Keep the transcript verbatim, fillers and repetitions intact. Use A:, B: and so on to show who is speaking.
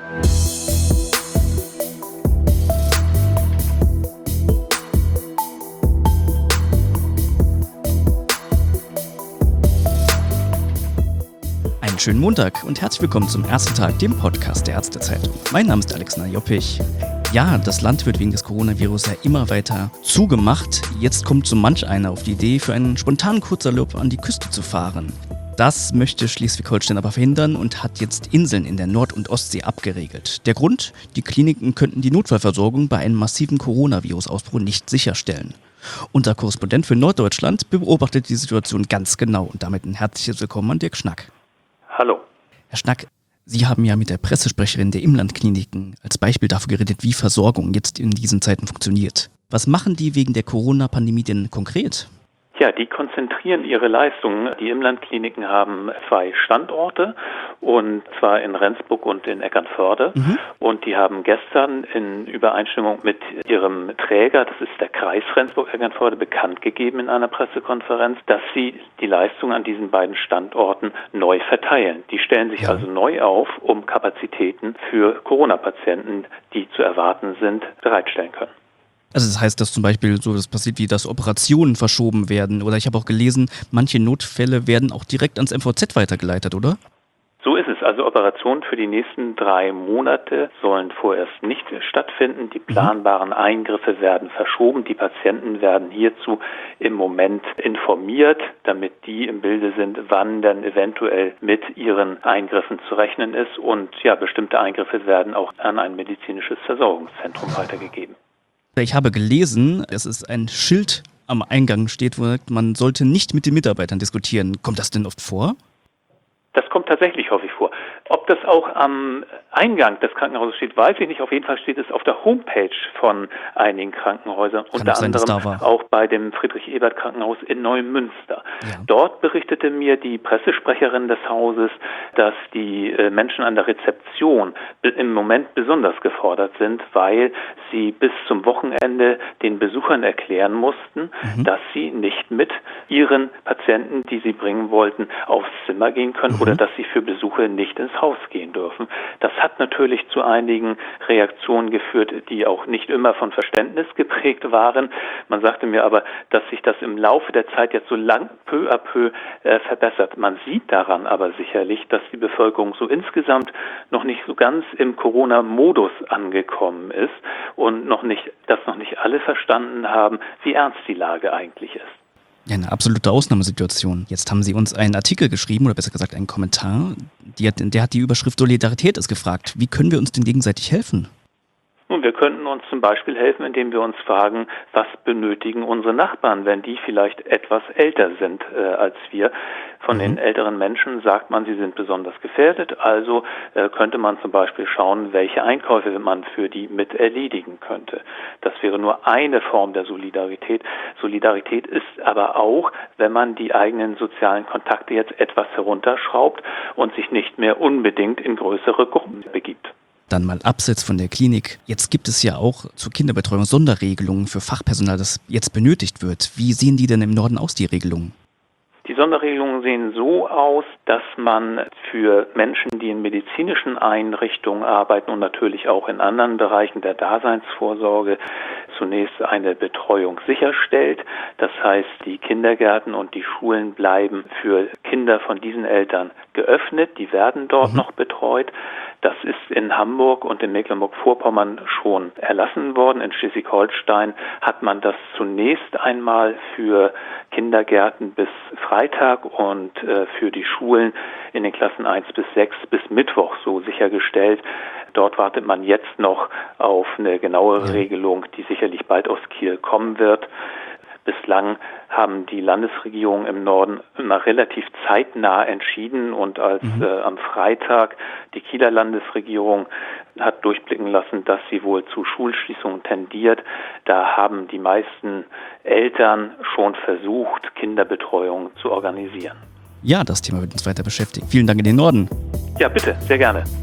A: Einen schönen Montag und herzlich willkommen zum ersten Tag, dem Podcast der Ärztezeitung. Mein Name ist Alexander Joppich. Ja, das Land wird wegen des Coronavirus ja immer weiter zugemacht. Jetzt kommt so manch einer auf die Idee, für einen spontanen Kurzurlaub an die Küste zu fahren. Das möchte Schleswig-Holstein aber verhindern und hat jetzt Inseln in der Nord- und Ostsee abgeregelt. Der Grund? Die Kliniken könnten die Notfallversorgung bei einem massiven Coronavirus-Ausbruch nicht sicherstellen. Unser Korrespondent für Norddeutschland beobachtet die Situation ganz genau und damit ein herzliches Willkommen an Dirk Schnack.
B: Hallo.
A: Herr Schnack, Sie haben ja mit der Pressesprecherin der Imlandkliniken als Beispiel dafür geredet, wie Versorgung jetzt in diesen Zeiten funktioniert. Was machen die wegen der Corona-Pandemie denn konkret?
B: Ja, die konzentrieren ihre Leistungen. Die Imlandkliniken haben zwei Standorte, und zwar in Rendsburg und in Eckernförde. Mhm. Und die haben gestern in Übereinstimmung mit ihrem Träger, das ist der Kreis Rendsburg-Eckernförde, bekannt gegeben in einer Pressekonferenz, dass sie die Leistungen an diesen beiden Standorten neu verteilen. Die stellen sich ja. also neu auf, um Kapazitäten für Corona-Patienten, die zu erwarten sind, bereitstellen können.
A: Also das heißt, dass zum Beispiel so das passiert wie, dass Operationen verschoben werden, oder ich habe auch gelesen, manche Notfälle werden auch direkt ans M V Z weitergeleitet, oder?
B: So ist es. Also Operationen für die nächsten drei Monate sollen vorerst nicht stattfinden. Die planbaren Eingriffe werden verschoben. Die Patienten werden hierzu im Moment informiert, damit die im Bilde sind, wann dann eventuell mit ihren Eingriffen zu rechnen ist. Und ja, bestimmte Eingriffe werden auch an ein medizinisches Versorgungszentrum weitergegeben.
A: Ich habe gelesen, es ist ein Schild am Eingang steht, wo man sollte nicht mit den Mitarbeitern diskutieren. Kommt das denn oft vor?
B: Das kommt tatsächlich häufig vor. Ob das auch am Eingang des Krankenhauses steht, weiß ich nicht. Auf jeden Fall steht es auf der Homepage von einigen Krankenhäusern,
A: Kann
B: unter
A: sein,
B: anderem auch bei dem Friedrich-Ebert-Krankenhaus in Neumünster. Ja. Dort berichtete mir die Pressesprecherin des Hauses, dass die äh, Menschen an der Rezeption im Moment besonders gefordert sind, weil sie bis zum Wochenende den Besuchern erklären mussten, mhm. dass sie nicht mit ihren Patienten, die sie bringen wollten, aufs Zimmer gehen können, mhm. oder dass sie für Besuche nicht ins Haus gehen dürfen. Das hat natürlich zu einigen Reaktionen geführt, die auch nicht immer von Verständnis geprägt waren. Man sagte mir aber, dass sich das im Laufe der Zeit jetzt so lang peu à peu äh, verbessert. Man sieht daran aber sicherlich, dass die Bevölkerung so insgesamt noch nicht so ganz im Corona-Modus angekommen ist und noch nicht, dass noch nicht alle verstanden haben, wie ernst die Lage eigentlich ist.
A: Ja, eine absolute Ausnahmesituation. Jetzt haben Sie uns einen Artikel geschrieben, oder besser gesagt einen Kommentar. Die hat, der hat die Überschrift Solidarität ist gefragt. Wie können wir uns denn gegenseitig helfen?
B: Nun, wir könnten uns zum Beispiel helfen, indem wir uns fragen, was benötigen unsere Nachbarn, wenn die vielleicht etwas älter sind äh, als wir. Von mhm. den älteren Menschen sagt man, sie sind besonders gefährdet, also äh, könnte man zum Beispiel schauen, welche Einkäufe man für die mit erledigen könnte. Das wäre nur eine Form der Solidarität. Solidarität ist aber auch, wenn man die eigenen sozialen Kontakte jetzt etwas herunterschraubt und sich nicht mehr unbedingt in größere Gruppen begibt.
A: Dann mal abseits von der Klinik. Jetzt gibt es ja auch zur Kinderbetreuung Sonderregelungen für Fachpersonal, das jetzt benötigt wird. Wie sehen die denn im Norden aus, die Regelungen?
B: Die Sonderregelungen sehen so aus, dass man für Menschen, die in medizinischen Einrichtungen arbeiten und natürlich auch in anderen Bereichen der Daseinsvorsorge, zunächst eine Betreuung sicherstellt. Das heißt, die Kindergärten und die Schulen bleiben für Kinder von diesen Eltern geöffnet. Die werden dort mhm. noch betreut. Das ist in Hamburg und in Mecklenburg-Vorpommern schon erlassen worden. In Schleswig-Holstein hat man das zunächst einmal für Kindergärten bis Freitag und äh, für die Schulen in den Klassen eins bis sechs bis Mittwoch so sichergestellt. Dort wartet man jetzt noch auf eine genauere ja. Regelung, die sicherlich bald aus Kiel kommen wird. Bislang haben die Landesregierungen im Norden immer relativ zeitnah entschieden, und als mhm. äh, am Freitag die Kieler Landesregierung hat durchblicken lassen, dass sie wohl zu Schulschließungen tendiert, da haben die meisten Eltern schon versucht, Kinderbetreuung zu organisieren.
A: Ja, das Thema wird uns weiter beschäftigen. Vielen Dank in den Norden.
B: Ja, bitte, sehr gerne.